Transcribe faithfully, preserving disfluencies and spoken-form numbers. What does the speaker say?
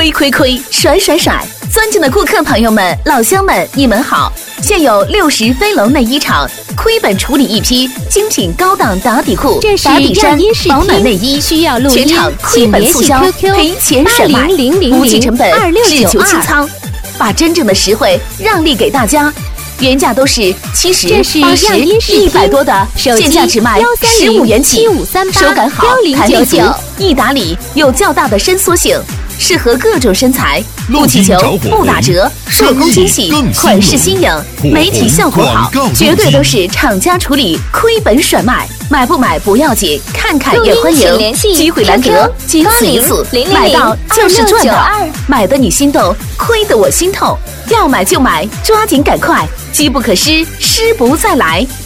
亏亏亏，甩甩甩！尊敬的顾客朋友们、老乡们，你们好！现有六十飞龙内衣厂亏本处理一批精品高档打底裤、打底衫、保暖内衣， 需要录音， 全场亏本促销，赔钱甩卖，无计成本，只求清仓，把真正的实惠让利给大家。原价都是七十、八十、一百多的，现价只卖十五元起，手感好，弹力足，易打理，有较大的伸缩性，适合各种身材。不祈求，不打折，做工精细，款式新颖，媒体效果好，绝对都是厂家处理，亏本甩卖。买不买不要紧，看看也欢迎，机会难得，仅此一次，买到就是赚到，买的你心动，亏得我心痛。要买就买，抓紧赶快，机不可失，失不再来。